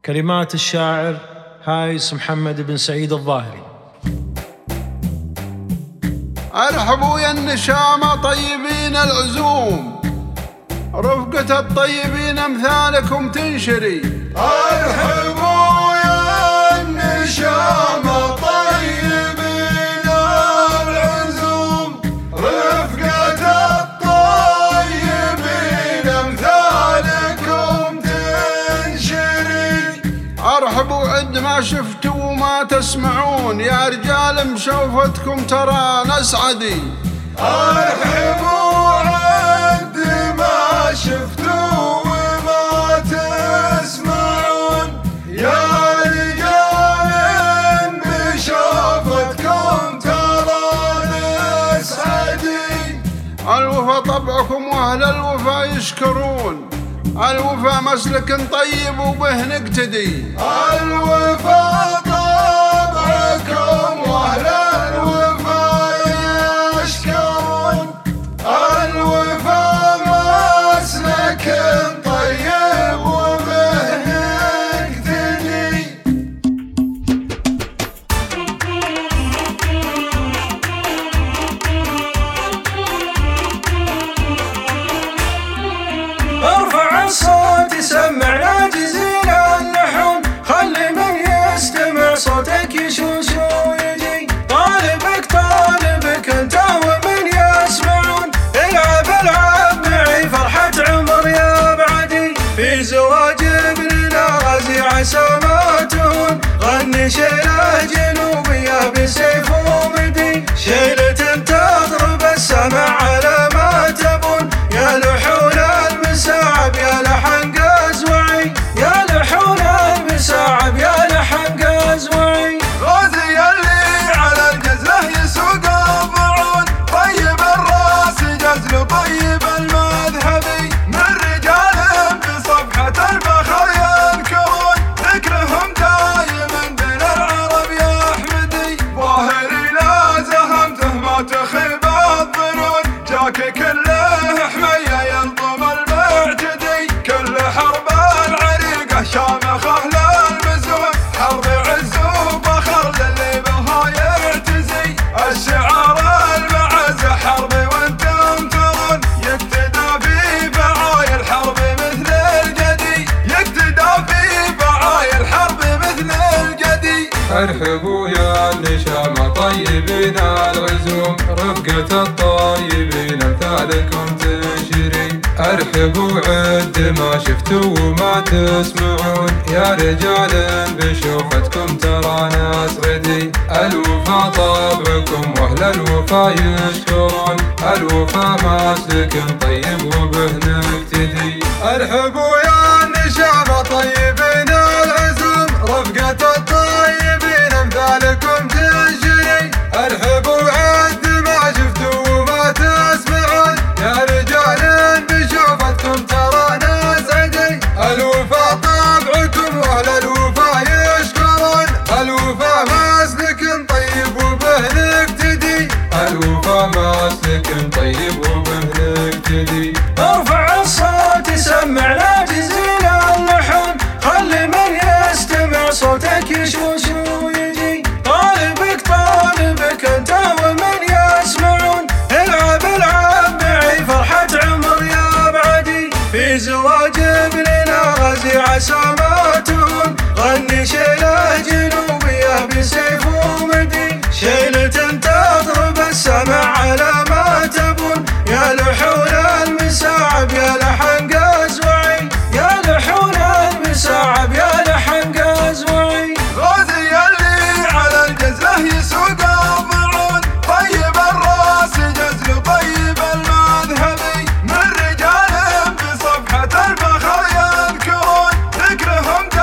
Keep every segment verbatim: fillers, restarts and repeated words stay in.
كلمات الشاعر هايس محمد بن سعيد الظاهري. ارحبوا يا النشامة طيبين العزوم، رفقة الطيبين امثالكم تنشري. ارحبوا يا النشامة طيبين العزوم، رفقة الطيبين امثالكم تنشري. ارحبوا عد ما شفتوا وما تسمعون، يا رجال مشوفتكم ترى نسعدي. ارحبوا عد ما شفتوا وما تسمعون، يا رجال بشوفتكم ترى نسعدي. الوفا طبعكم واهل الوفا يشكرون، الوفا مسلك طيب وبه نقتدي. الوفا طبعكم واهل الوفا يشكرون، الوفا مسلك طيب وبه نقتدي. ارفع الصوت سمعنا جزيل اللحون، خلي من يستمع صوتك يشوش ويجي. طالبك طالبك انت ومن يسمعون، العب العب معي فرحة عمر يا بعدي. في زواج ابننا غازي عسى ما تهون، غني شيله جنوبيه بسيف ومدي. شيلة تضرب السمع على ما تبون، يا لحون المساعب يا لحن قزوعي، يا لحون المساعب يا لحن قزوعي. غازي اللي على الجزله يسوق الضعون، طيب الراس جزل طيب المذهبي. من رجال بصفحة الفخر يذكرون، ذكرهم دايما بين العرب يا احمدي. ظاهري لا زهمته ما تخيب الظنون، جاك كله حميه يلطم المعتدي. كل حرب العريقه شامخه للمزون، حرب عز وفخر للي بها يعتزي. الشعار المعز حربي وانتم ترون، يقتدى في فعايل الحرب مثل الجدي، يقتدى في فعايل الحرب مثل الجدي. ارحبوا يا النشامة طيبين العزوم، رفقة الطيبين امثالكم تنشري. ارحبوا عد ما شفتوا وما تسمعون، يا رجال بشوفتكم ترى نسعدي. الوفا طبعكم واهل الوفا يشكرون، الوفا مسلك طيب وبه نقتدي. ارحبوا يا النشامة طيبين العزوم، رفقة الطيبين امثالكم تنشري. ارحبوا عد ما شفتوا وما تسمعون، يا رجال بشوفتكم ترى نسعدي. الوفا طبعكم واهل الوفا يشكرون، الوفا مسلك طيب وبه نقتدي. الوفا مسلك طيب وبه نقتدي. ارفع الصوت سمعنا جزيل اللحون، خلي من يستمع صوتك يشوش ويجي. طالبك طالبك انت ومن يسمعون، العب العب معي فرحة عمر يا بعدي. في زواج ابننا غازي عسى ما تهون، غني شيله جنوبيه بسيف ومدي. شيلة تضرب السمع على ما تبون، يا لحون المساعب يا لحن قزوعي، يا لحون المساعب يا لحن قزوعي. غازي اللي على الجزله يسوق الضعون، طيب الراس جزل طيب المذهبي. من رجال بصفحة الفخر يذكرون، ذكرهم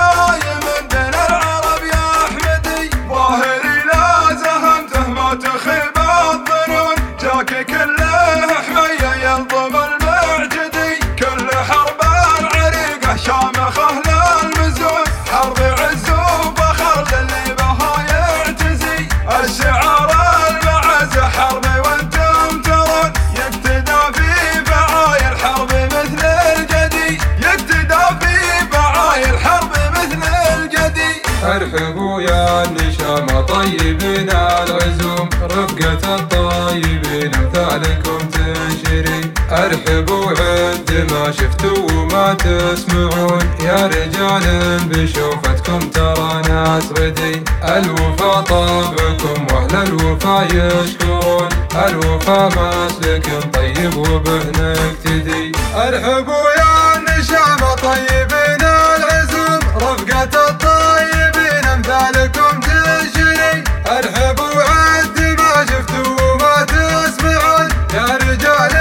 ارحبوا يا النشامة طيبين العزوم، رفقة الطيبين امثالكم تنشري. ارحبوا عد ما شفتوا وما تسمعون، يا رجال بشوفتكم ترى ناس غدي. الوفا طبعكم واهل الوفا يشكرون، الوفا مسلك طيب وبه نقتدي. ارحبوا يا النشامة طيبين العزوم، رفقة الطيبين امثالكم تنشري. ارحبوا عد ما شفتوا وما تسمعون، يا رجال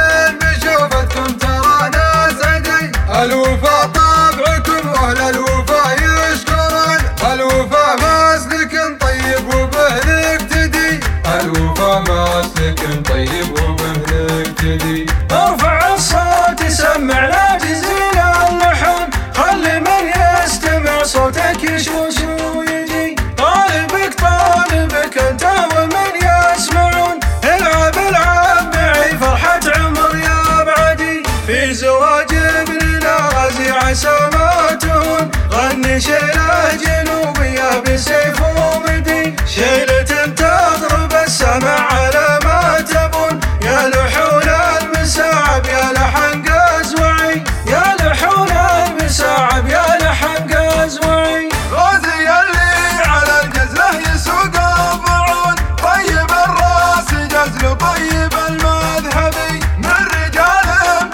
بشوفتكم ترى ناس عدي. الوفا طبعكم واهل الوفا يشكرون، الوفا مسلك طيب وبه نقتدي. الوفا مسلك طيب وبه نقتدي. ارفع الصوت سمع لا جزيل اللحن، خلي من يستمع صوتك يشوش ويجي. طالبك طالبك انت ومن يسمعون، العب العب معي فرحة عمر يا بعدي. في زواج ابننا غازي عسى ما تهون، غني شيله جنوبيه بسيف ومدي. شيلة تضرب السمع على ما تبون، يا لحون المساعب يا لحن قزوعي، يا لحون المساعب يا لحن قزوعي. غازي اللي على الجزله يسوق الضعون، طيب الراس جزل طيب المذهبي. من رجال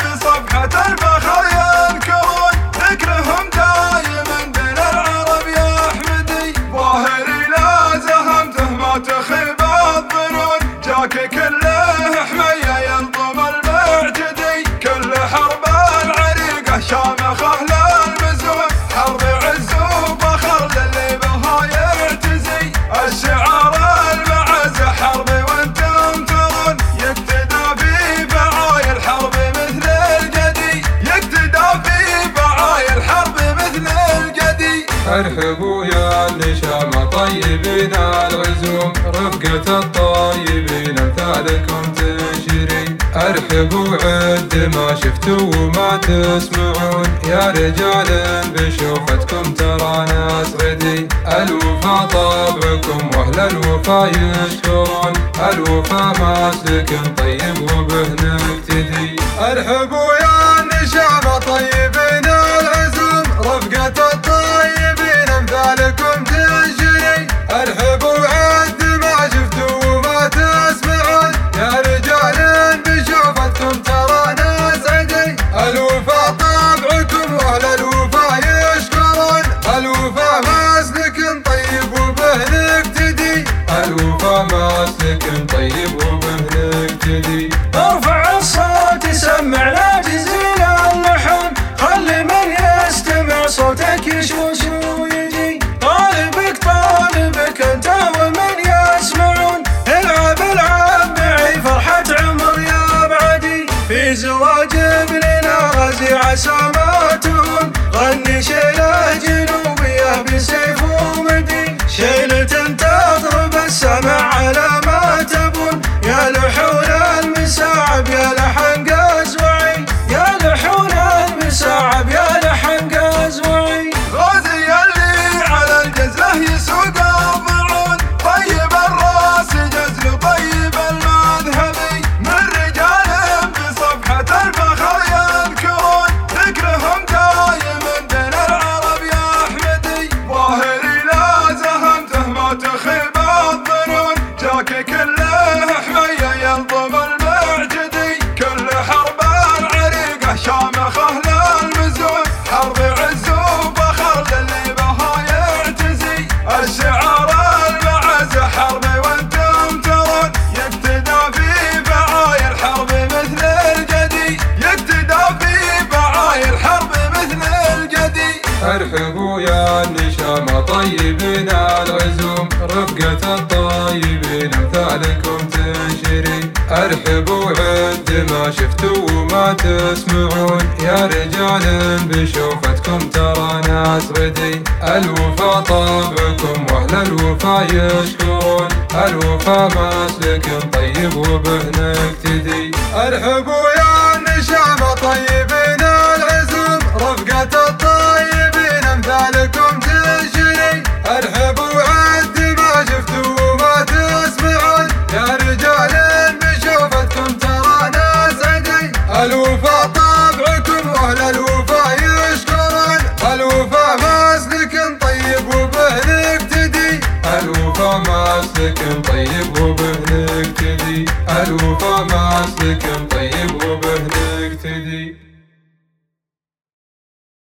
بصفحة الفخر يذكرون، ذكرهم دايما بين العرب يا احمدي. ظاهري لا زهمته ما تخيب الظنون، جاك كله حمية يلطم المعتدي. كل حرب العريقة شامخ اهل المزون، حرب عز وفخر للي بها يعتزي. الشعار المعز حرب وانتم ترون، يقتدى في بعاي الحرب مثل الجدي، يقتدى في بعاي الحرب مثل الجدي. ارحبوا يا النشامة طيبين العزوم، رفقة الطيبين امثالكم تنشري. ارحبوا عد ما شفتوا وما تسمعون، يا رجال بشوفتكم ترى ناس غدي. الوفا طبعكم واهل الوفا يشكرون، الوفا مسلك طيب وبه نقتدي. ارحبوا يا النشامة طيبين العزوم، رفقة الطيبين امثالكم تنشري. ارحبوا عد ما شفتوا وما تسمعون، يا رجال بشوفتكم ترى ناس عدي. الوفا طبعكم واهل الوفا يشكرون، الوفا مسلك طيب وبه نقتدي. الوفا مسلك طيب وبه نقتدي. ارفع الصوت سمع لا جزيل اللحن، خلي من يستمع صوتك يشوش ويجي. طالبك طالبك انت ومن يسمعون، العب العب معي فرحة عمر يا بعدي. في زواج ابننا غازي عسى ما تهون، غني شيله جنوبيه بسيف ومدي. شيلة تضرب السمع على ما تبون، يا لحون المساعب يا لحن قزوعي، يا لحون المساعب يا لحن قزوعي. غازي اللي على الجزله يسوق الضعون، طيب الراس جزل طيب المذهبي. من رجال بصفحة الفخر يذكرون، ذكرهم دايما بين العرب يا احمدي. ظاهري لا زهمته ما تخيب الظنون، جاك كله حمية يلطم المعتدي. كل حرب العريقة شامخ اهل المزون، حرب عز وفخر للي بها يعتزي. الشعار المعز حرب وانتم ترون، يقتدى في بعاي الحرب مثل الجدي، يقتدى في بعاي الحرب مثل الجدي. ارحبوا يا النشامة طيبين العزوم، رفقة الطيبين امثالكم تنشري. ارحبوا عد ما شفتوا وما تسمعون، يا رجال بشوفتكم ترى ناس غدي. الوفا طبعكم واهل الوفا يشكرون، الوفا مسلك طيب وبه نقتدي. ارحبوا يا النشامة طيبين العزوم، رفقة الطيبين امثالكم تنشري. ارحبوا مسلك طيب وبهلك